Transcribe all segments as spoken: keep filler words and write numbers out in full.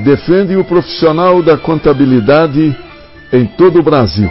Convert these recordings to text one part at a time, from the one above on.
defende o profissional da contabilidade em todo o Brasil.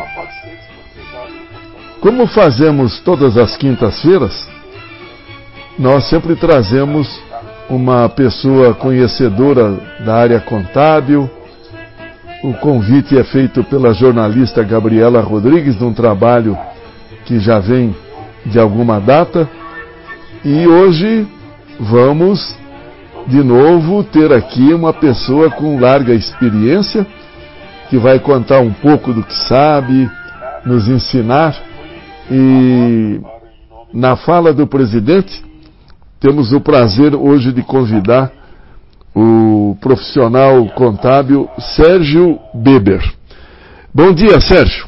Como fazemos todas as quintas-feiras, nós sempre trazemos uma pessoa conhecedora da área contábil. O convite é feito pela jornalista Gabriela Rodrigues, num trabalho que já vem de alguma data. E hoje vamos, de novo, ter aqui uma pessoa com larga experiência, que vai contar um pouco do que sabe, nos ensinar. E na fala do presidente, temos o prazer hoje de convidar o profissional contábil Sérgio Beber. Bom dia, Sérgio.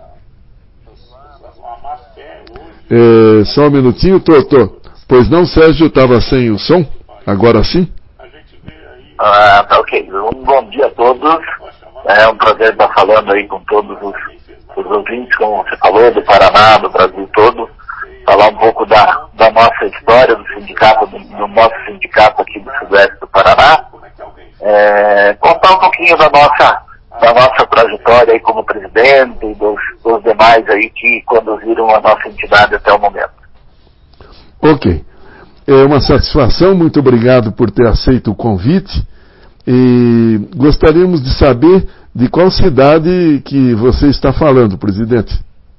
É, só um minutinho, tô, tô. Pois não, Sérgio, estava sem o som? Agora sim? Ah, tá ok. Um bom dia a todos. É um prazer estar falando aí com todos os, os ouvintes, como você falou, do Paraná, do Brasil todo. Falar um pouco da, da nossa história, do sindicato, do, do nosso sindicato aqui do Sudeste do Paraná. É, contar um pouquinho da nossa, da nossa trajetória aí como presidente e dos, dos demais aí que conduziram a nossa entidade até o momento. Ok. É uma satisfação, muito obrigado por ter aceito o convite. E gostaríamos de saber de qual cidade que você está falando, presidente.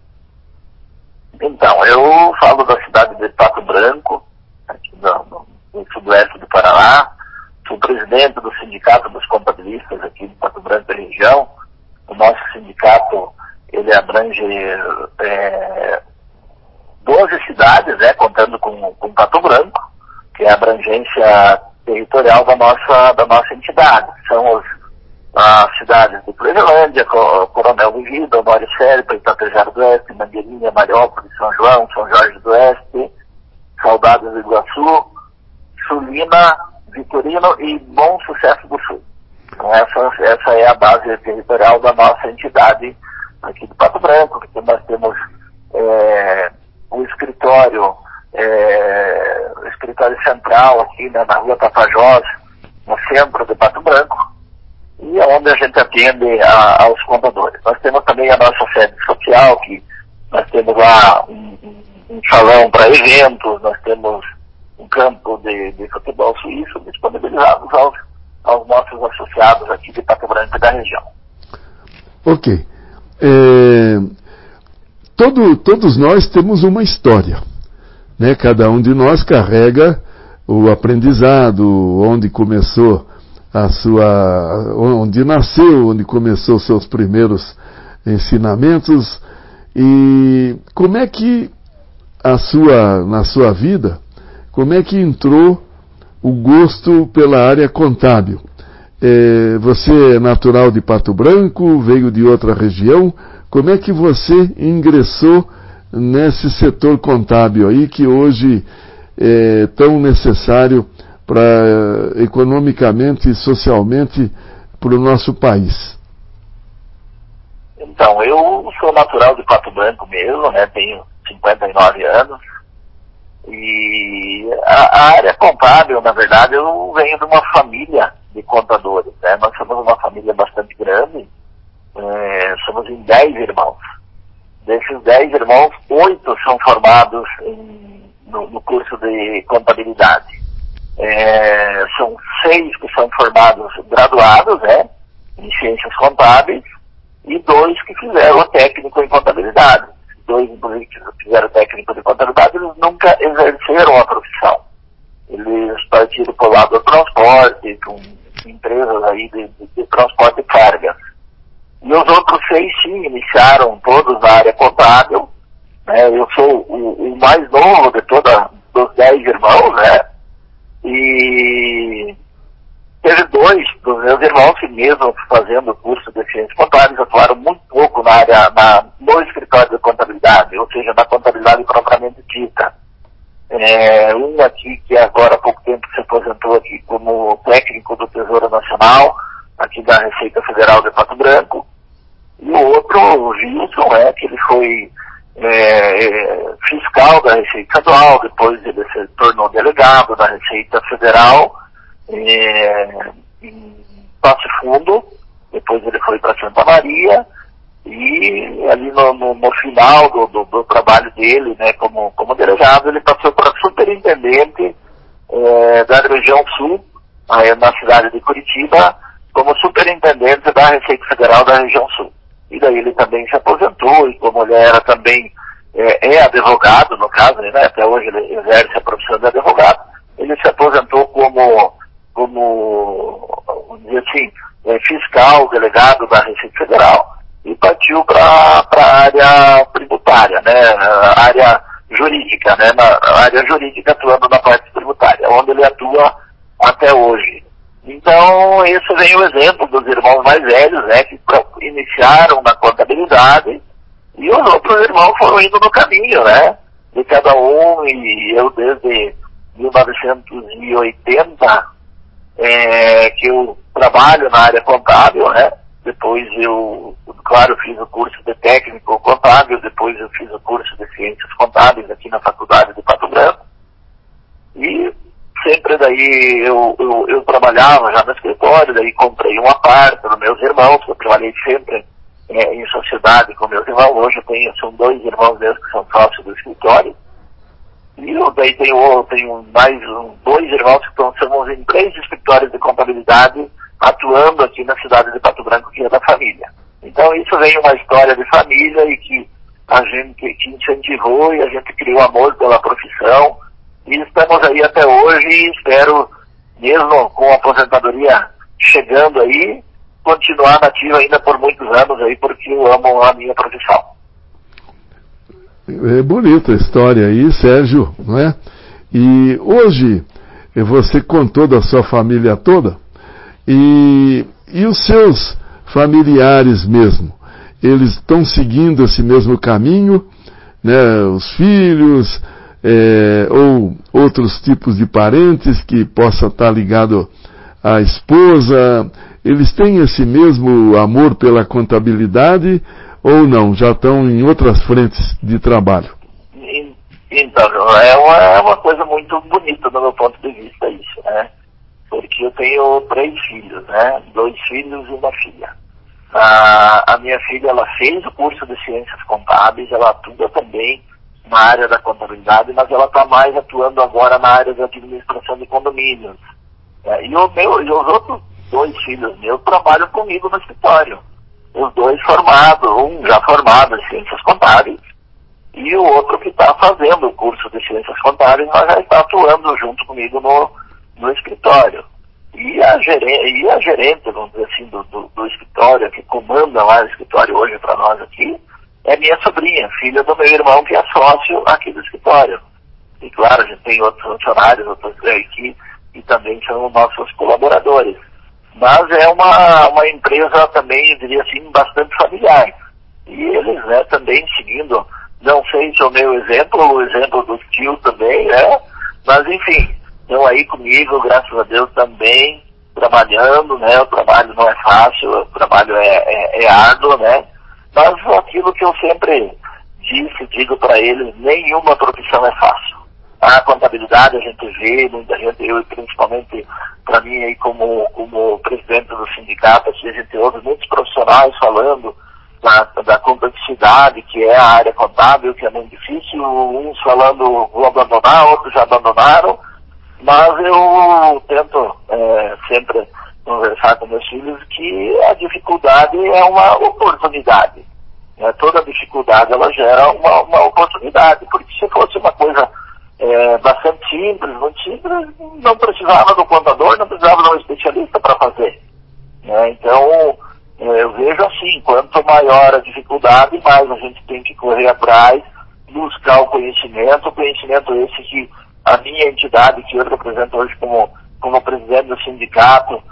Então, eu falo da cidade de Pato Branco, aqui no, no sudoeste do Paraná. Sou presidente do Sindicato dos Contabilistas aqui de Pato Branco e região. O nosso sindicato, ele abrange é, doze cidades, né, contando com, com Pato Branco, que é a abrangência territorial da nossa, da nossa entidade. São os, as cidades de Clevelândia, Coronel Vigida, Honório Serpa, Itapejara do Oeste, Mangueirinha, Mariópolis, São João, São Jorge do Oeste, Saudades do Iguaçu, Sulina, Vitorino e Bom Sucesso do Sul. Então essa, essa é a base territorial da nossa entidade aqui do Pato Branco, que nós temos é, o escritório, é, o escritório central aqui, né, na rua Tapajós, no centro de Pato Branco, e é onde a gente atende a, aos contadores. Nós temos também a nossa sede social, que nós temos lá um, um, um salão para eventos, nós temos um campo de, de futebol suíço disponibilizados aos, aos nossos associados aqui de Pato Branco e da região. Ok. É, todo, todos nós temos uma história, né? Cada um de nós carrega o aprendizado, onde começou a sua, onde nasceu, onde começou seus primeiros ensinamentos. E como é que a sua, na sua vida, como é que entrou o gosto pela área contábil? É, você é natural de Pato Branco, veio de outra região. Como é que você ingressou nesse setor contábil aí, que hoje é tão necessário para economicamente e socialmente para o nosso país? Então, eu sou natural de Pato Branco mesmo, né? Tenho cinquenta e nove anos. E a, a área contábil, na verdade, eu venho de uma família de contadores, né? Nós somos uma família bastante grande, é, somos em dez irmãos. Desses dez irmãos, oito são formados em, no, no curso de contabilidade. É, são seis que são formados graduados, né, em ciências contábeis, e dois que fizeram o técnico em contabilidade. Dois, inclusive, que fizeram o técnico de contabilidade, eles nunca exerceram a profissão. Eles partiram para o lado do transporte, com empresas aí de, de, de transporte de cargas. E os outros seis, sim, iniciaram todos na área contábil, né. Eu sou o, o mais novo de toda, dos dez irmãos, né. E teve dois dos meus irmãos que, mesmo fazendo o curso de ciências contábeis, atuaram muito pouco na área, na, no escritório de contabilidade, ou seja, na contabilidade propriamente dita. É, um aqui que agora há pouco tempo se aposentou aqui como técnico do Tesouro Nacional, aqui da Receita Federal de Pato Branco, e o outro, o Gilson, é, que ele foi É, é, fiscal da Receita Estadual, depois ele se tornou delegado da Receita Federal, é, em Passo Fundo, depois ele foi para Santa Maria, e ali no, no, no final do, do, do trabalho dele, né, como, como delegado, ele passou para superintendente é, da região sul, aí na cidade de Curitiba, como superintendente da Receita Federal da região sul. E daí ele também se aposentou, e como ele era também, é, é advogado, no caso, né, até hoje ele exerce a profissão de advogado, ele se aposentou como, como vamos dizer assim, é, fiscal, delegado da Receita Federal, e partiu para a área tributária, né, a área jurídica, né, na área jurídica atuando na parte tributária, onde ele atua até hoje. Então, esse vem o exemplo dos irmãos mais velhos, né, que iniciaram na contabilidade, e os outros irmãos foram indo no caminho, né, de cada um, e eu desde mil novecentos e oitenta, é, que eu trabalho na área contábil, né, depois eu, claro, fiz o curso de técnico contábil, depois eu fiz o curso de ciências contábeis aqui na faculdade de Pato Branco, e sempre daí eu, eu, eu trabalhava já no escritório, daí comprei uma parte dos meus irmãos, eu trabalhei sempre é, em sociedade com meus irmãos, hoje eu tenho, são dois irmãos meus que são sócios do escritório, e eu daí tenho, tenho mais um, dois irmãos que estão, somos em três escritórios de contabilidade atuando aqui na cidade de Pato Branco, que é da família. Então isso vem uma história de família e que a gente que incentivou e a gente criou amor pela profissão, e estamos aí até hoje e espero, mesmo com a aposentadoria chegando aí, continuar nativo ainda por muitos anos aí, porque eu amo a minha profissão. É bonita a história aí, Sérgio, não é? E hoje você contou da sua família toda, e, e os seus familiares mesmo, eles estão seguindo esse mesmo caminho, né? Os filhos, é, ou outros tipos de parentes que possa estar ligado à esposa, eles têm esse mesmo amor pela contabilidade ou não? Já estão em outras frentes de trabalho? Então, é uma, é uma coisa muito bonita do meu ponto de vista isso, né? Porque eu tenho três filhos, né? Dois filhos e uma filha. A, a minha filha, ela fez o curso de Ciências Contábeis, ela atua também na área da contabilidade, mas ela está mais atuando agora na área de administração de condomínios. É, e, o meu, e os outros dois filhos meus trabalham comigo no escritório. Os dois formados, um já formado em Ciências Contábeis, e o outro que está fazendo o curso de Ciências Contábeis, mas já está atuando junto comigo no, no escritório. E a, gerente, e a gerente, vamos dizer assim, do, do, do escritório, que comanda lá o escritório hoje para nós aqui, é minha sobrinha, filha do meu irmão, que é sócio aqui do escritório. E claro, a gente tem outros funcionários, outros aqui, que também são nossos colaboradores. Mas é uma, uma empresa também, eu diria assim, bastante familiar. E eles, né, também seguindo, não sei se é o meu exemplo, o exemplo dos tios também, né? Mas enfim, estão aí comigo, graças a Deus, também, trabalhando, né? O trabalho não é fácil, o trabalho é, é, é árduo, né? Mas aquilo que eu sempre disse, digo para eles, nenhuma profissão é fácil. A contabilidade a gente vê, muita gente, eu principalmente para mim aí como, como presidente do sindicato, aqui a gente ouve muitos profissionais falando da, da complexidade que é a área contábil, que é muito difícil, uns falando vou abandonar, outros já abandonaram, mas eu tento é, sempre conversar com meus filhos que a dificuldade é uma oportunidade. Né? Toda dificuldade ela gera uma, uma oportunidade, porque se fosse uma coisa é, bastante simples, muito simples, não precisava do contador, não precisava de um especialista para fazer. Né? Então, é, eu vejo assim, quanto maior a dificuldade, mais a gente tem que correr atrás, buscar o conhecimento, o conhecimento esse que a minha entidade, que eu represento hoje como, como presidente do sindicato,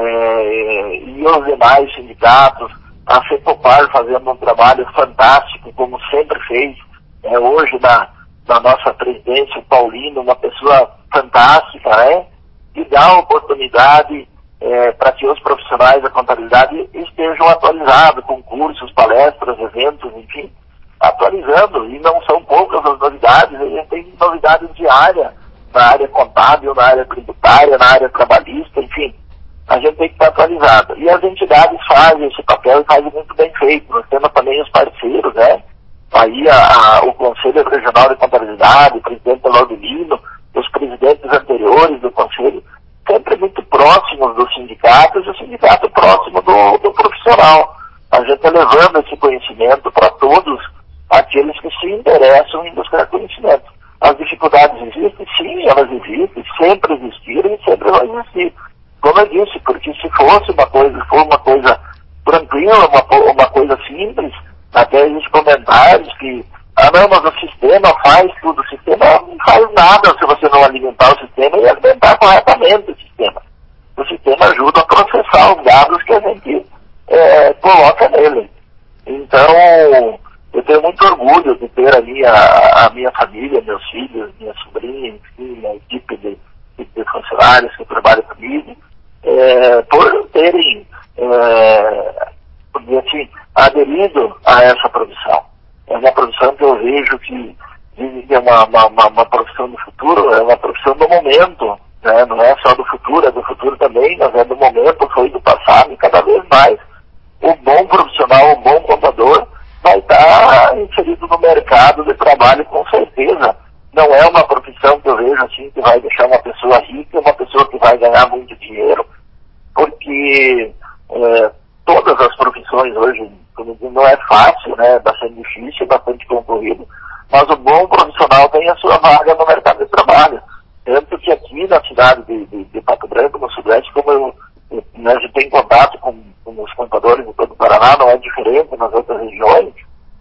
é, e os demais sindicatos, a FEPOPAR fazendo um trabalho fantástico, como sempre fez, é, hoje na na nossa presidência, o Paulino, uma pessoa fantástica, né? E dá oportunidade é, para que os profissionais da contabilidade estejam atualizados, com cursos, palestras, eventos, enfim, atualizando. E não são poucas as novidades, a gente tem novidades diárias na área contábil, na área tributária, na área trabalhista, enfim. a gente tem que estar atualizado. E as entidades fazem esse papel e fazem muito bem feito. Nós temos também os parceiros, né? Aí a, a, o Conselho Regional de Contabilidade, o presidente Laudilino, os presidentes anteriores do Conselho, sempre muito próximos dos sindicatos e o sindicato próximo do, do profissional. A gente está levando esse conhecimento para todos aqueles que se interessam em buscar conhecimento. As dificuldades existem? Sim, elas existem, sempre existiram e sempre vão existir. Como eu disse, porque se fosse uma coisa, for uma coisa tranquila, uma, uma coisa simples, até existem comentários que, ah não, mas o sistema faz tudo, o sistema não faz nada se você não alimentar o sistema e alimentar corretamente o sistema. O sistema ajuda a processar os dados que a gente é, coloca nele. Então, eu tenho muito orgulho de ter ali a, a minha família, meus filhos, minha sobrinha, enfim, a equipe de, de funcionários que trabalham comigo, é, por terem, é, assim, aderido a essa profissão. É uma profissão que eu vejo que é uma, uma, uma, uma profissão do futuro, é uma profissão do momento, né? Não é só do futuro, é do futuro também, mas é do momento, foi do passado, e cada vez mais o bom profissional, o bom contador vai estar inserido no mercado de trabalho com certeza. Não é uma profissão que eu vejo assim que vai deixar uma pessoa rica, uma pessoa que vai ganhar muito dinheiro, porque é, todas as profissões hoje, como eu digo, não é fácil, né? É bastante difícil, é bastante concorrido, mas o bom profissional tem a sua vaga no mercado de trabalho. Tanto que aqui na cidade de, de, de Pato Branco, no Sudeste, como eu, eu, a gente tem contato com, com os contadores de todo o Paraná, não é diferente nas outras regiões,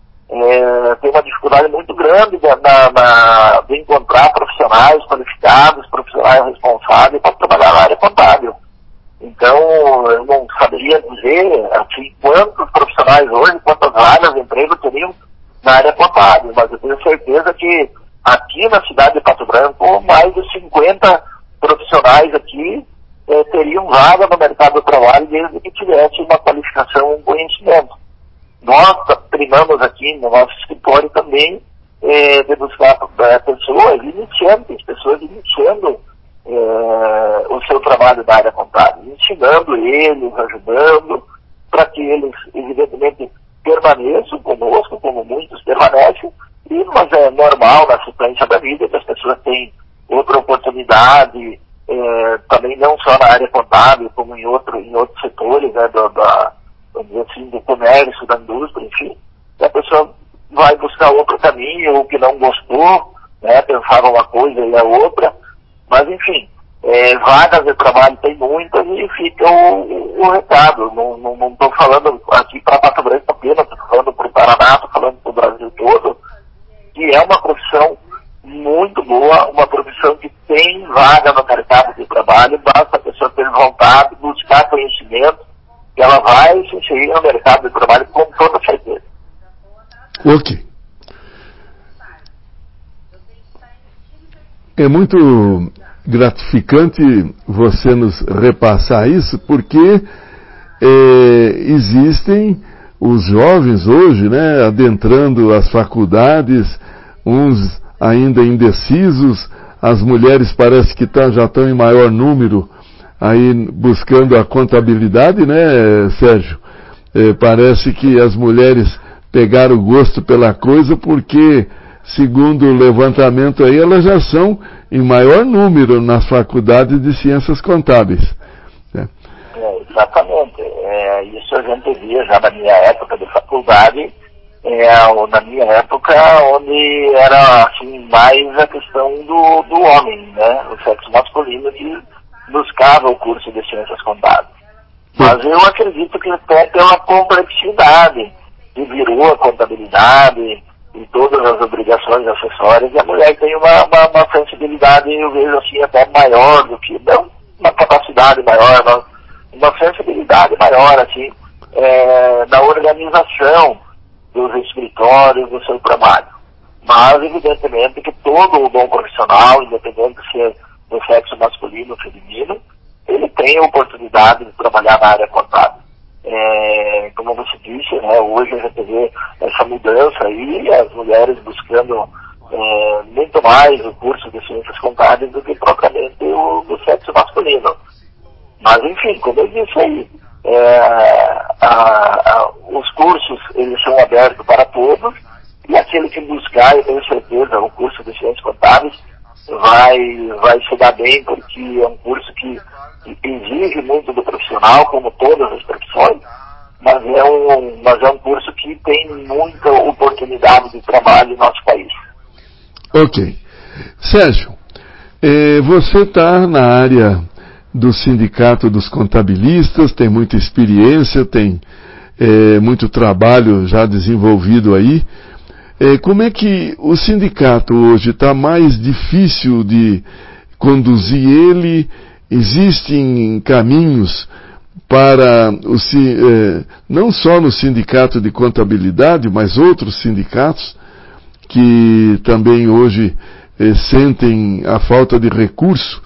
é, tem uma dificuldade muito grande de, na, na, de encontrar profissionais qualificados, profissionais responsáveis para trabalhar na área contábil. Então, eu não saberia dizer assim, quantos profissionais hoje, quantas vagas de emprego teriam na área contábil, mas eu tenho certeza que aqui na cidade de Pato Branco, mais de cinquenta profissionais aqui eh, teriam vaga no mercado do trabalho desde que tivesse uma qualificação, um conhecimento. Nós primamos aqui no nosso escritório também eh, de buscar eh, pessoas iniciantes, pessoas iniciando eh, o seu trabalho da área contábil, ensinando eles, ajudando, para que eles, evidentemente, permaneçam conosco, como muitos permanecem, e, mas é normal na sequência da vida que as pessoas têm outra oportunidade, eh, também não só na área contábil, como em, outro, em outros setores, né, do, da, vamos dizer assim, do comércio, da indústria, enfim, e a pessoa vai buscar outro caminho, ou que não gostou, né, pensava uma coisa e a outra, mas enfim, é, vagas de trabalho tem muitas e fica o, o, o recado. Não estou falando aqui para Pato Branco apenas, estou falando para o Paraná, estou falando para o Brasil todo, que é uma profissão muito boa, uma profissão que tem vaga no mercado de trabalho, basta a pessoa ter vontade, buscar conhecimento, que ela vai se inserir no mercado de trabalho com toda certeza. Ok. É muito gratificante você nos repassar isso, porque é, existem os jovens hoje, né, adentrando as faculdades, uns ainda indecisos, as mulheres parece que tá, já estão em maior número aí buscando a contabilidade, né, Sérgio? É, parece que as mulheres pegaram o gosto pela coisa porque, segundo o levantamento aí, elas já são em maior número nas faculdades de ciências contábeis. É. É, exatamente. É, isso a gente via já na minha época de faculdade, é, na minha época onde era assim, mais a questão do, do homem, né? O sexo masculino que buscava o curso de ciências contábeis. Mas eu acredito que até pela complexidade que virou a contabilidade e todas as obrigações acessórias, e a mulher tem uma, uma, uma sensibilidade, eu vejo assim, até maior do que, não uma capacidade maior, mas uma sensibilidade maior, assim, é, na organização dos escritórios, do seu trabalho. Mas, evidentemente, que todo o bom profissional, independente se é do sexo masculino ou feminino, ele tem a oportunidade de trabalhar na área contábil. É, como você disse, né, hoje a gente vê essa mudança aí, as mulheres buscando é, muito mais o curso de ciências contábeis do que propriamente o do sexo masculino. Mas, enfim, como eu disse aí, é, a, a, os cursos, eles são abertos para todos, e aquele que buscar, eu tenho certeza, o curso de Ciências Contábeis vai, vai se dar bem, porque é um curso que exige muito do profissional, como todas as profissões, mas é um, mas é um curso que tem muita oportunidade de trabalho no nosso país. Ok. Sérgio, eh, você está na área do Sindicato dos Contabilistas, tem muita experiência, tem eh, muito trabalho já desenvolvido aí. Eh, como é que o sindicato hoje está mais difícil de conduzir ele? Existem caminhos para o, eh, não só no Sindicato de Contabilidade, mas outros sindicatos que também hoje eh, sentem a falta de recurso.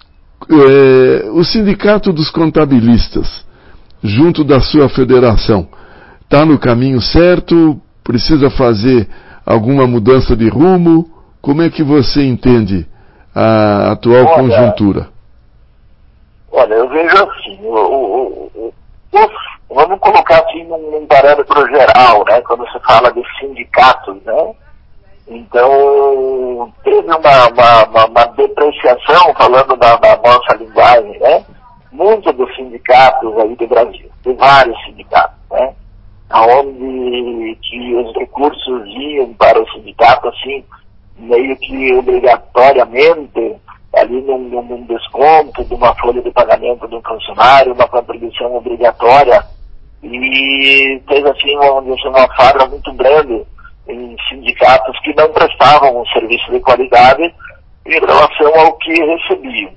Eh, o Sindicato dos Contabilistas, junto da sua federação, está no caminho certo? Precisa fazer alguma mudança de rumo? Como é que você entende a atual olha, conjuntura? Olha, eu vejo assim, o, o, o, o, vamos colocar assim num, num parâmetro geral, né, quando se fala de sindicatos, né? Então, teve uma, uma, uma, uma depreciação, falando da, da nossa linguagem, né? Muito dos sindicatos aí do Brasil, de vários sindicatos, né? Onde que os recursos iam para o sindicato, assim, meio que obrigatoriamente, ali num, num desconto de uma folha de pagamento de um funcionário, uma contribuição obrigatória, e teve, assim, uma, uma falha muito grande em sindicatos que não prestavam um serviço de qualidade em relação ao que recebiam.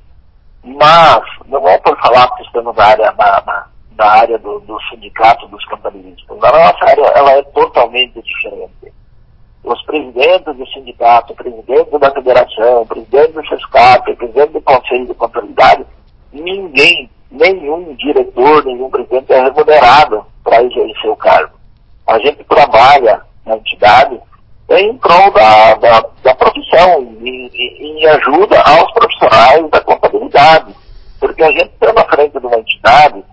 Mas, não é por falar que estamos na área, na, na, na área do, do sindicato dos contabilistas. Na nossa área, ela é totalmente diferente. Os presidentes do sindicato, o presidente da federação, o presidente do SESCAP, o presidente do Conselho de Contabilidade, ninguém, nenhum diretor, nenhum presidente é remunerado para exercer o cargo. A gente trabalha na entidade em prol da, da, da profissão, em, em, em ajuda aos profissionais da contabilidade. Porque a gente está na frente de uma entidade,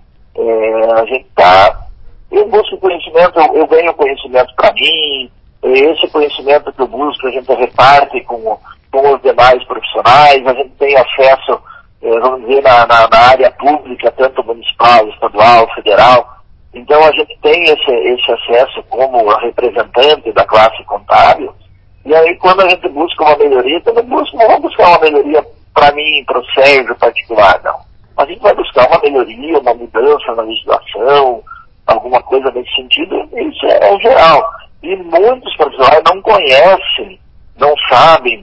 é, a gente está, eu busco conhecimento, eu, eu ganho conhecimento para mim, esse conhecimento que eu busco a gente reparte com, com os demais profissionais, a gente tem acesso, é, vamos dizer, na, na, na área pública, tanto municipal, estadual, federal. Então a gente tem esse, esse acesso como representante da classe contábil, e aí quando a gente busca uma melhoria, não, busca, não vamos buscar uma melhoria para mim, para o Sérgio particular, não. A gente vai buscar uma melhoria, uma mudança na legislação, alguma coisa nesse sentido, isso é, é geral. E muitos profissionais não conhecem, não sabem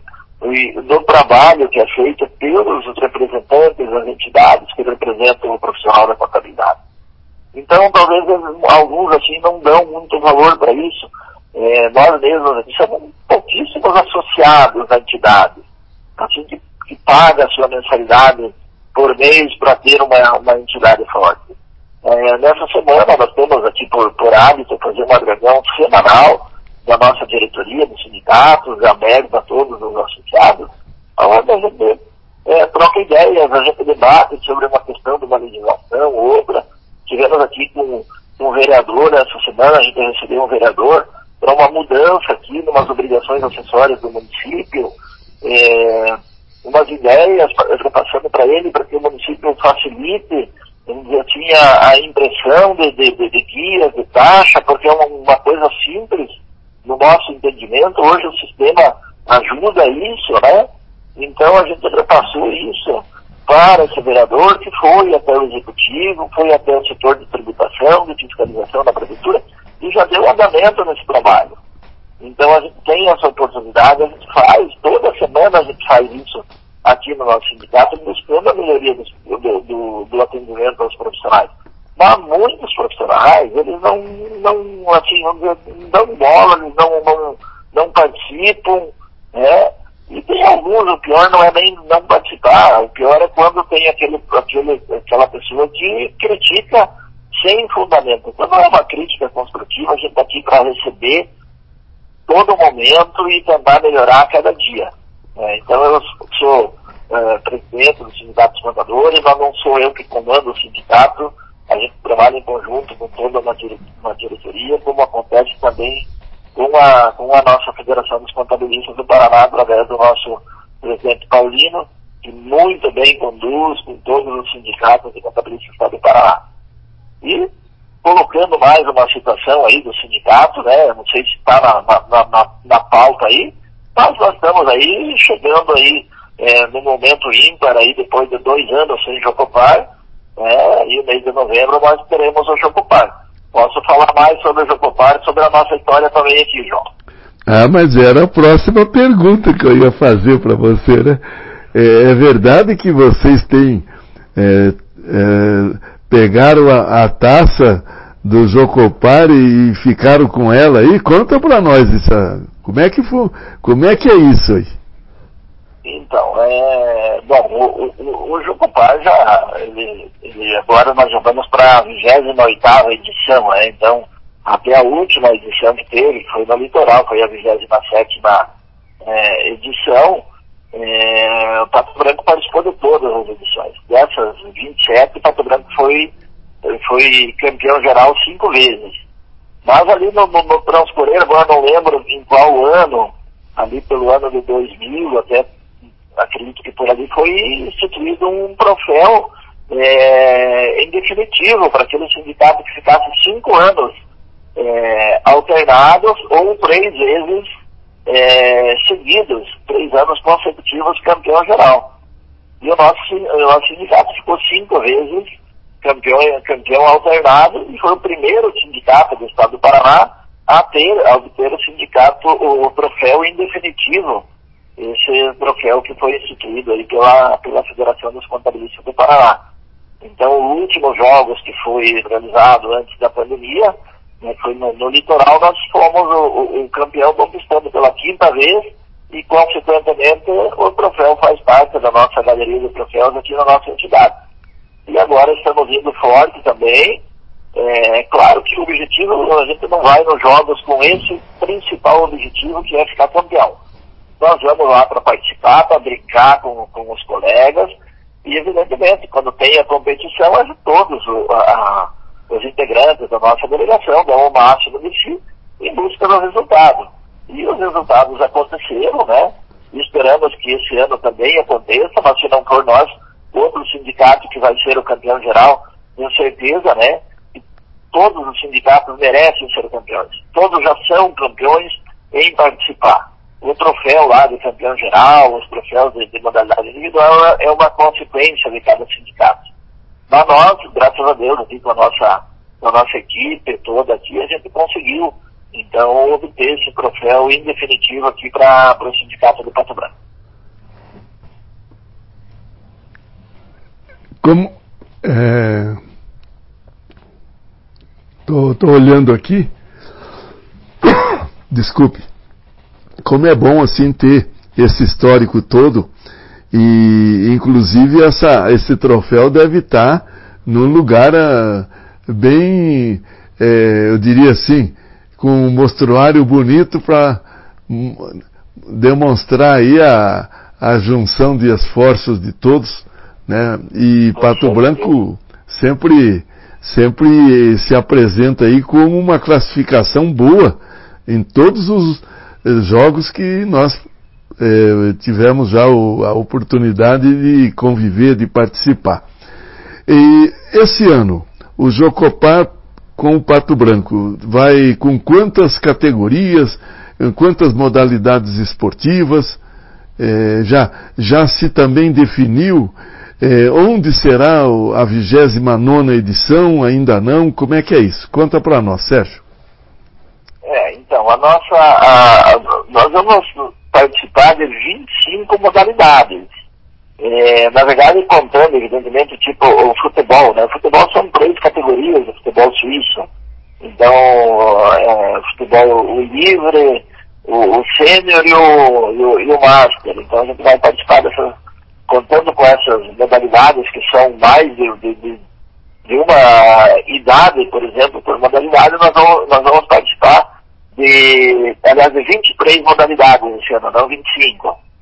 do trabalho que é feito pelos representantes das entidades que representam o profissional da contabilidade. Então, talvez alguns assim não dão muito valor para isso. É, nós mesmos somos pouquíssimos associados à entidade, assim que, que paga a sua mensalidade por mês para ter uma, uma entidade forte. É, nessa semana nós temos aqui por, por hábito fazer uma reunião semanal da nossa diretoria dos sindicatos, aberto a todos os associados, onde a gente é, troca ideias, a gente debate sobre uma questão de uma legislação ou outra. Tivemos aqui com, com um vereador essa semana, a gente recebeu um vereador para uma mudança aqui, umas obrigações acessórias do município, é, umas ideias repassando para ele para que o município facilite, vamos dizer assim, a, a impressão de, de, de, de guias, de taxa, porque é uma, uma coisa simples no nosso entendimento. Hoje o sistema ajuda isso, né? Então a gente repassou isso para esse vereador, que foi até o executivo, foi até o setor de tributação, de fiscalização da prefeitura, e já deu andamento nesse trabalho. Então a gente tem essa oportunidade, a gente faz, toda semana a gente faz isso aqui no nosso sindicato, buscando a melhoria do, do, do, do atendimento aos profissionais. Mas muitos profissionais, eles não, não assim, vamos dizer, não dão bola, eles não, não, não participam, né? E tem alguns, o pior não é nem não participar, o pior é quando tem aquele, aquele, aquela pessoa que critica sem fundamento. Então não é uma crítica construtiva, a gente está aqui para receber todo momento e tentar melhorar a cada dia. É, então eu sou uh, presidente do Sindicato dos Contadores, mas não sou eu que comando o sindicato, a gente trabalha em conjunto com toda uma, dire uma diretoria, como acontece também com a, com a nossa Federação dos Contabilistas do Paraná, através do nosso presidente Paulino, que muito bem conduz com todos os sindicatos de contabilistas do Estado do Paraná. E colocando mais uma situação aí do sindicato, né, não sei se está na, na, na, na pauta aí, mas nós estamos aí chegando aí é, no momento ímpar aí, depois de dois anos sem Jocopar, né, e no mês de novembro nós teremos o Jocopar. Posso falar mais sobre o Jocopar, sobre a nossa história também aqui, João. Ah, mas era a próxima pergunta que eu ia fazer para você, né? É, é verdade que vocês têm é, é, pegaram a, a taça do Jocopar e ficaram com ela aí? Conta para nós isso. Como é que foi? Como é que é isso aí? Então, é, bom, o, o, o Jocopar já, ele, ele, agora nós já vamos para a vigésima oitava edição, né? Então, até a última edição que teve, que foi no Litoral, foi a vigésima sétima é, edição, é, o Pato Branco participou de todas as edições. Dessas vinte e sete, o Pato Branco foi, foi campeão geral cinco vezes. Mas ali no, no, no transcorrer, agora não lembro em qual ano, ali pelo ano de dois mil, até acredito que por ali foi instituído um troféu é, em definitivo para aquele sindicato que ficasse cinco anos é, alternados ou três vezes é, seguidos, três anos consecutivos campeão geral. E o nosso, o nosso sindicato ficou cinco vezes campeão, campeão alternado e foi o primeiro sindicato do Estado do Paraná a ter, a obter o sindicato, o, o troféu em definitivo, esse troféu que foi instituído aí pela, pela Federação dos Contabilistas do Paraná. Então, os últimos jogos que foi realizado antes da pandemia, né, foi no, no Litoral, nós fomos o, o, o campeão conquistando pela quinta vez e, consequentemente, o troféu faz parte da nossa galeria de troféus aqui na nossa entidade. E agora estamos indo forte também. É claro que o objetivo, a gente não vai nos jogos com esse principal objetivo, que é ficar campeão. Nós vamos lá para participar, para brincar com, com os colegas, e evidentemente, quando tem a competição, é de todos o, a, os integrantes da nossa delegação dão o máximo de si em busca do resultado. E os resultados aconteceram, né? E esperamos que esse ano também aconteça, mas se não for nós, outro sindicato que vai ser o campeão geral, tenho certeza, né? Que todos os sindicatos merecem ser campeões. Todos já são campeões em participar. O troféu lá de campeão geral, os troféus de, de modalidade individual é uma consequência de cada sindicato. Mas nós, graças a Deus, aqui com a nossa, com a nossa equipe toda aqui, a gente conseguiu, então, obter esse troféu em definitivo aqui para o sindicato do Pato Branco. Como é, tô, tô olhando aqui, desculpe, como é bom assim ter esse histórico todo, e inclusive essa, esse troféu deve estar num lugar uh, bem, é, eu diria assim, com um mostruário bonito para um, demonstrar aí a, a junção de esforços de todos, né? E Pato Branco sempre, sempre se apresenta aí como uma classificação boa em todos os jogos que nós eh, tivemos já o, a oportunidade de conviver, de participar. E esse ano, o Jocopar com o Pato Branco vai com quantas categorias, quantas modalidades esportivas? Eh, já, já se também definiu eh, onde será a vigésima nona edição? Ainda não? Como é que é isso? Conta para nós, Sérgio. É, então, a nossa, a, a, nós vamos participar de vinte e cinco modalidades. É, na verdade, contando, evidentemente, tipo o futebol, né? O futebol são três categorias, o futebol suíço. Então, é, o futebol o livre, o, o sênior e o, e, o, e o master. Então, a gente vai participar dessas, contando com essas modalidades que são mais de, de, de, de uma idade, por exemplo, por modalidade, nós vamos, nós vamos participar de, aliás, de vinte e três modalidades esse ano, não vinte e cinco.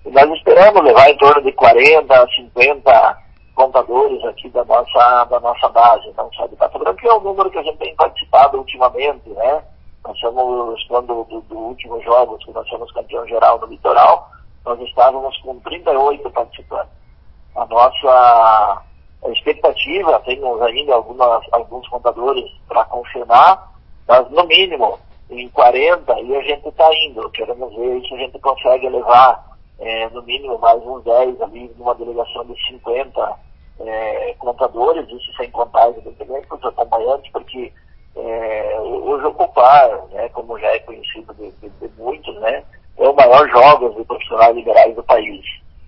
E nós esperamos levar em torno de quarenta, cinquenta contadores aqui da nossa, da nossa base, não só de Pato Branco, que é o número que a gente tem participado ultimamente, né? Nós somos, quando do, do último jogos que nós somos campeão geral no litoral, nós estávamos com trinta e oito participantes. A nossa a expectativa, temos ainda algumas, alguns contadores para confirmar, mas no mínimo em quarenta, e a gente está indo, queremos ver se a gente consegue levar é, no mínimo mais uns dez ali numa delegação de cinquenta é, contadores, isso sem contar evidentemente os acompanhantes, porque é, o Jocopar, né, como já é conhecido de, de, de muitos, né, é o maior jogos de profissionais liberais do país.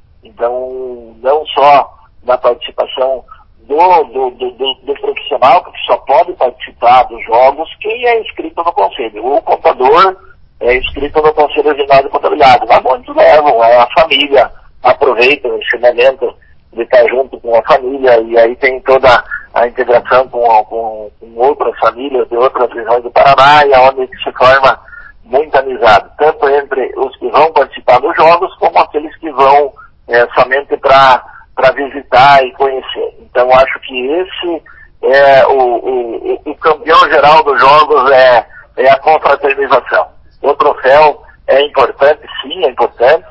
Então, não só na participação do, do, do, do, do profissional, porque só pode participar dos jogos quem é inscrito no conselho. O contador é inscrito no Conselho Regional de Contabilidade, mas muitos levam, é, a família aproveita esse momento de estar junto com a família, e aí tem toda a integração com, com, com outras famílias de outras regiões do Paraná, e onde se forma muita amizade, tanto entre os que vão participar dos jogos, como aqueles que vão é, somente para para visitar e conhecer. Então acho que esse é o, o, o campeão geral dos jogos, é, é a confraternização. O troféu é importante, sim, é importante,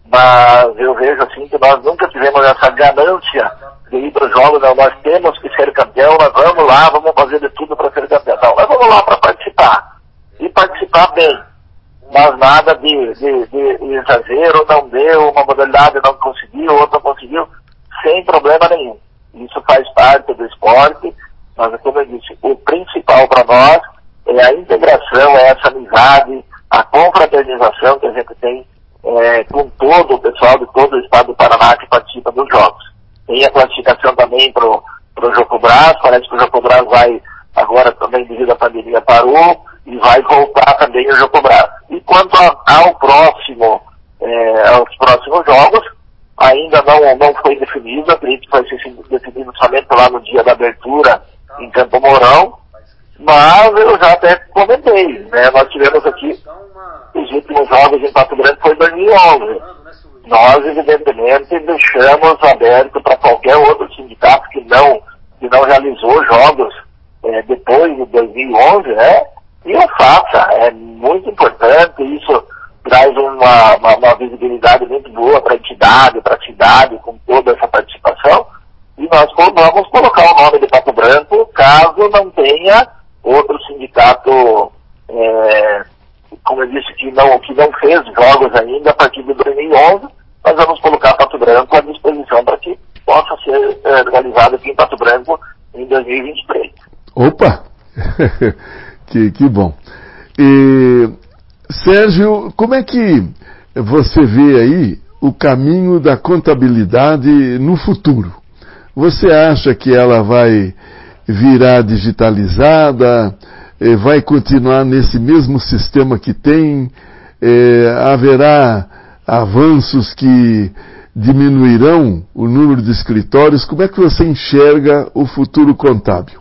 mas eu vejo assim que nós nunca tivemos essa ganância de ir para os jogos. Não, nós temos que ser campeão, nós vamos lá, vamos fazer de tudo para ser campeão. Não, nós vamos lá para participar, e participar bem, mas nada de, de, de exagero, não deu, uma modalidade não conseguiu, outra conseguiu, sem problema nenhum. Isso faz parte do esporte, mas como eu disse, o principal para nós é a integração, é essa amizade, a confraternização que a gente tem é, com todo o pessoal de todo o estado do Paraná que participa dos jogos. Tem a classificação também para o Jocobras, parece que o Jocobras vai, agora também devido à pandemia parou, e vai voltar também o Jocobras. E quanto a, ao próximo, é, aos próximos jogos, ainda não, não foi definido, acredito que vai ser definido somente lá no dia da abertura em Campo Mourão, mas eu já até comentei, né? Nós tivemos aqui os últimos jogos em Pato Branco foi em dois mil e onze. Nós, evidentemente, deixamos aberto para qualquer outro sindicato que não, que não realizou jogos é, depois de dois mil e onze, né? E o faça, é muito importante, isso traz uma, uma, uma visibilidade muito boa para a entidade, para a cidade, com toda essa participação, e nós vamos colocar o nome de Pato Branco, caso não tenha outro sindicato, é, como eu disse, que não, que não fez jogos ainda a partir de dois mil e onze, nós vamos colocar Pato Branco à disposição para que possa ser é, realizado aqui em Pato Branco em dois mil e vinte e três. Opa! que, que bom. E, Sérgio, como é que você vê aí o caminho da contabilidade no futuro? Você acha que ela vai virar digitalizada, eh, vai continuar nesse mesmo sistema que tem, eh, haverá avanços que diminuirão o número de escritórios? Como é que você enxerga o futuro contábil?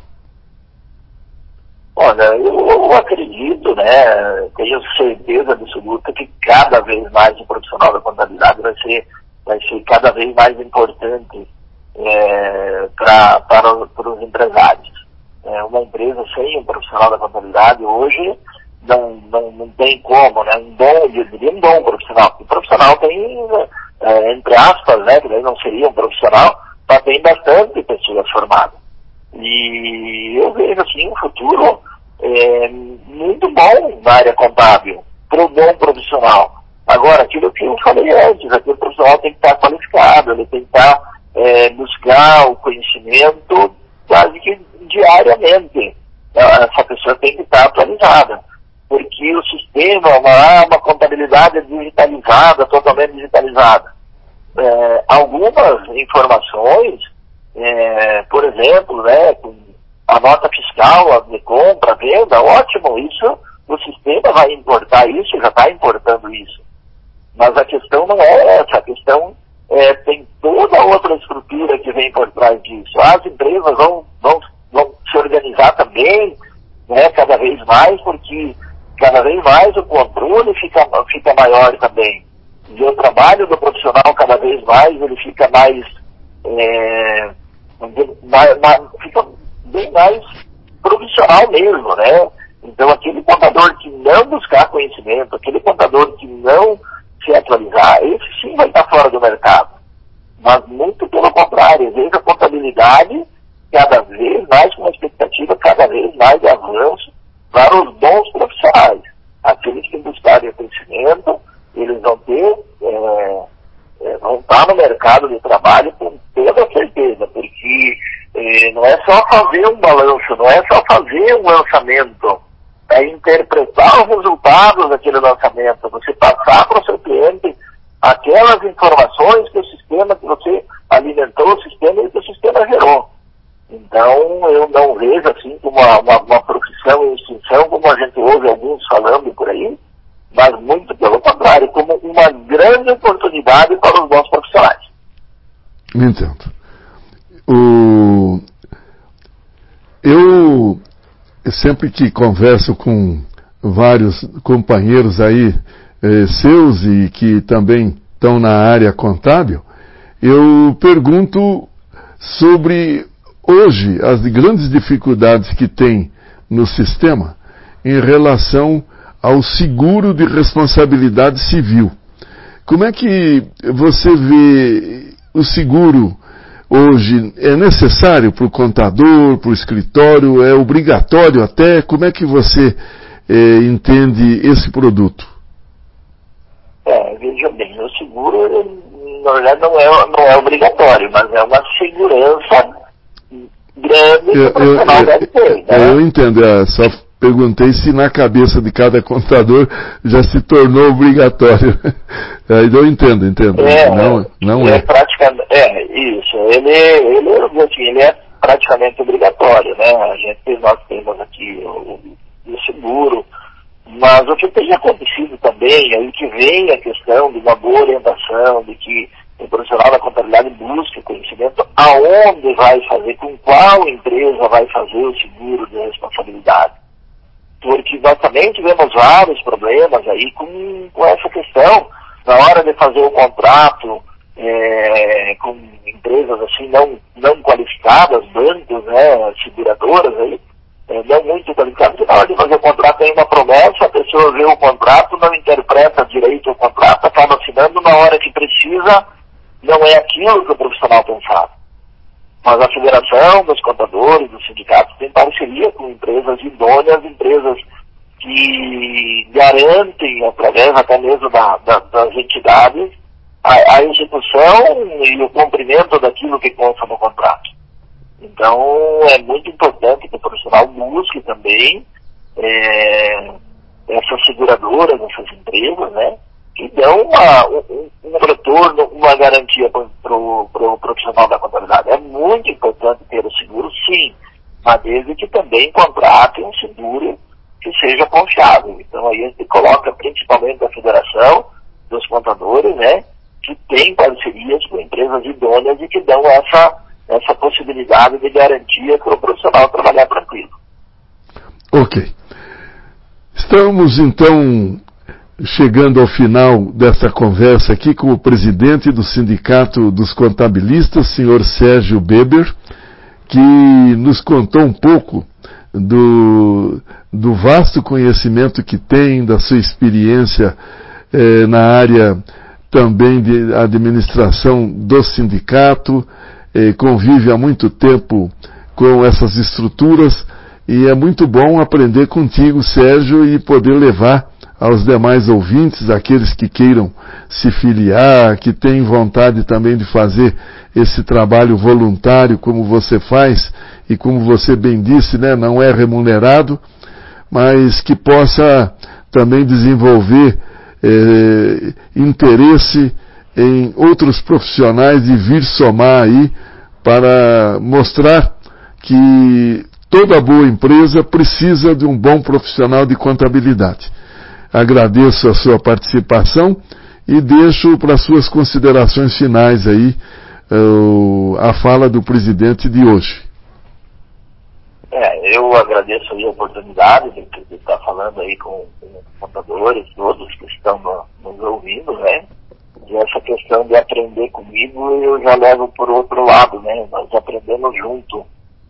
Olha, eu acredito, né, tenho certeza absoluta que cada vez mais o profissional da contabilidade vai ser, vai ser cada vez mais importante é, pra, para, para os empresários. É, uma empresa sem um profissional da contabilidade hoje não, não, não tem como, né, um bom, eu diria um bom profissional. O profissional tem, é, entre aspas, né, que daí não seria um profissional, mas tem bastante pessoas formadas. E eu vejo assim um futuro é, muito bom na área contábil, para o bom profissional. Agora, aquilo que eu falei antes, aquele profissional tem que estar qualificado, ele tem que estar, é, buscar o conhecimento quase que diariamente. Essa pessoa tem que estar atualizada, porque o sistema, uma, uma contabilidade digitalizada, totalmente digitalizada. É, algumas informações, É, por exemplo, né, a nota fiscal, a de compra, a venda, ótimo, isso, o sistema vai importar isso, já está importando isso. Mas a questão não é essa, a questão é, tem toda outra estrutura que vem por trás disso. As empresas vão, vão, vão se organizar também, né, cada vez mais, porque cada vez mais o controle fica, fica maior também. E o trabalho do profissional, cada vez mais, ele fica mais, é, mais, mais fica bem mais profissional mesmo, né? Então, aquele contador que não buscar conhecimento, aquele contador que não se atualizar, esse sim vai estar fora do mercado. Mas muito pelo contrário, veja a contabilidade cada vez mais com uma expectativa cada vez mais de avanço para os bons profissionais. Aqueles que buscarem conhecimento, eles vão ter, é, é, vão estar no mercado de trabalho com toda certeza, porque é, não é só fazer um balanço, não é só fazer um lançamento, é interpretar os resultados daquele lançamento, você passar para o seu cliente aquelas informações que o sistema, que você alimentou o sistema e que o sistema gerou. Então, eu não vejo assim como uma, uma, uma profissão em extinção, como a gente ouve alguns falando por aí, mas muito pelo contrário, como uma grande oportunidade para os bons profissionais. Entendo. O... Eu, sempre que converso com vários companheiros aí, eh, seus e que também estão na área contábil, eu pergunto sobre hoje as grandes dificuldades que tem no sistema em relação ao seguro de responsabilidade civil. Como é que você vê o seguro hoje? É necessário para o contador, para o escritório? É obrigatório até? Como é que você eh, entende esse produto? É, veja bem, o seguro, na verdade, não é, não é obrigatório, mas é uma segurança grande que o profissional deve ter, né? Eu entendo, é, só perguntei se na cabeça de cada contador já se tornou obrigatório. Aí eu entendo, entendo. É, não não é. é. Praticamente, é, isso. Ele, ele, assim, ele é praticamente obrigatório, né? A gente, nós temos aqui o, o seguro, mas o que tem acontecido também, aí que vem a questão de uma boa orientação, de que o profissional da contabilidade busque conhecimento aonde vai fazer, com qual empresa vai fazer o seguro de responsabilidade. Porque nós também tivemos vários problemas aí com, com essa questão, na hora de fazer o contrato é, com empresas assim não, não qualificadas, bancos, né, seguradoras aí, é, não muito qualificadas, porque na hora de fazer o contrato tem uma promessa, a pessoa vê o contrato, não interpreta direito o contrato, acaba assinando na hora que precisa, não é aquilo que o profissional pensava. Mas a Federação dos Contadores, dos sindicatos, tem parceria com empresas idôneas, empresas que garantem, através até mesmo da, da, das entidades, a, a execução e o cumprimento daquilo que consta no contrato. Então, é muito importante que o profissional busque também é, essas seguradoras, essas empresas, né, que dão uma, um, um retorno, uma garantia para o pro profissional da contabilidade. É muito importante ter o seguro, sim, mas desde que também contrate um seguro que seja confiável. Então aí a gente coloca principalmente a Federação dos Contadores, né, que tem parcerias com empresas idôneas e que dão essa, essa possibilidade de garantia para o profissional trabalhar tranquilo. Ok. Estamos então chegando ao final dessa conversa aqui com o presidente do Sindicato dos Contabilistas, senhor Sérgio Beber, que nos contou um pouco do, do vasto conhecimento que tem, da sua experiência eh, na área também de administração do sindicato, eh, convive há muito tempo com essas estruturas e é muito bom aprender contigo, Sérgio, e poder levar aos demais ouvintes, aqueles que queiram se filiar, que têm vontade também de fazer esse trabalho voluntário como você faz e como você bem disse, né, não é remunerado, mas que possa também desenvolver eh, interesse em outros profissionais e vir somar aí para mostrar que toda boa empresa precisa de um bom profissional de contabilidade. Agradeço a sua participação e deixo para suas considerações finais aí uh, a fala do presidente de hoje. É, eu agradeço aí a oportunidade de, de estar falando aí com, com contadores, todos que estão no, nos ouvindo, né? E essa questão de aprender comigo, eu já levo por outro lado, né? Nós aprendemos junto.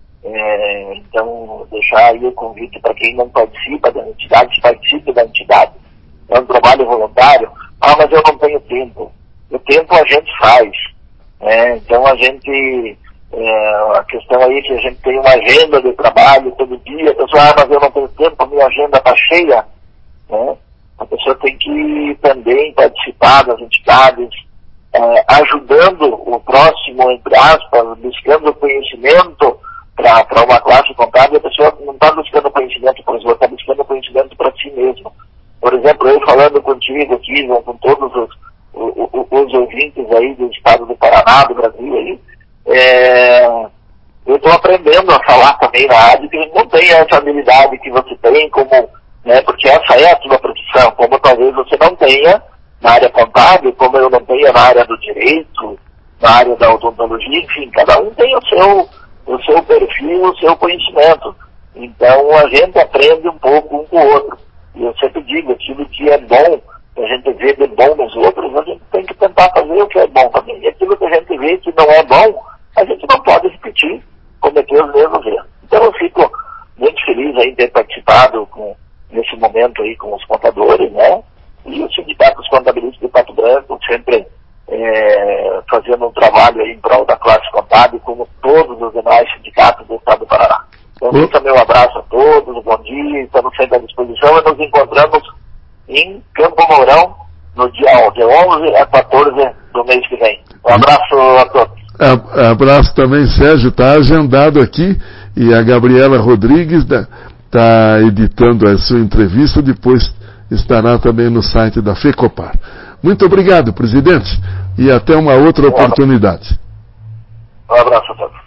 É, então, deixar aí o convite para quem não participa da entidade, participe da entidade. É um trabalho voluntário. Ah, mas eu não tenho tempo. O tempo a gente faz. Né? Então, a gente... É, a questão aí é que a gente tem uma agenda de trabalho todo dia. A pessoa, ah, mas eu não tenho tempo, a minha agenda está cheia. Né? A pessoa tem que também participar das entidades, é, ajudando o próximo, entre aspas, buscando conhecimento para uma classe contábil. A pessoa não está buscando conhecimento para os outros, está buscando conhecimento para si mesmo. Por exemplo, eu falando contigo aqui, com todos os, os, os ouvintes aí do estado do Paraná, do Brasil aí, é, eu estou aprendendo a falar também na rádio, que não tem essa habilidade que você tem, como, né, porque essa é a sua profissão, como talvez você não tenha na área contábil, como eu não tenha na área do direito, na área da odontologia, enfim, cada um tem o seu, o seu perfil, o seu conhecimento. Então a gente aprende um pouco um com o outro. E eu sempre digo, aquilo que é bom, que a gente vê de bom nos outros, a gente tem que tentar fazer o que é bom também. E aquilo que a gente vê que não é bom, a gente não pode repetir, cometer os mesmos erros. Então eu fico muito feliz aí de ter participado com, nesse momento aí com os contadores, né? E o Sindicato dos Contabilistas de Pato Branco sempre é, fazendo um trabalho aí em prol da classe contábil, como todos os demais sindicatos do estado do Paraná. Então fica meu abraço a todos, bom dia, estamos sempre à disposição e nos encontramos em Campo Mourão no dia de onze a quatorze do mês que vem. Um abraço a todos. Abraço também, Sérgio, está agendado aqui e a Gabriela Rodrigues está editando a sua entrevista, depois estará também no site da FECOPAR. Muito obrigado, presidente, e até uma outra oportunidade. Um abraço a todos.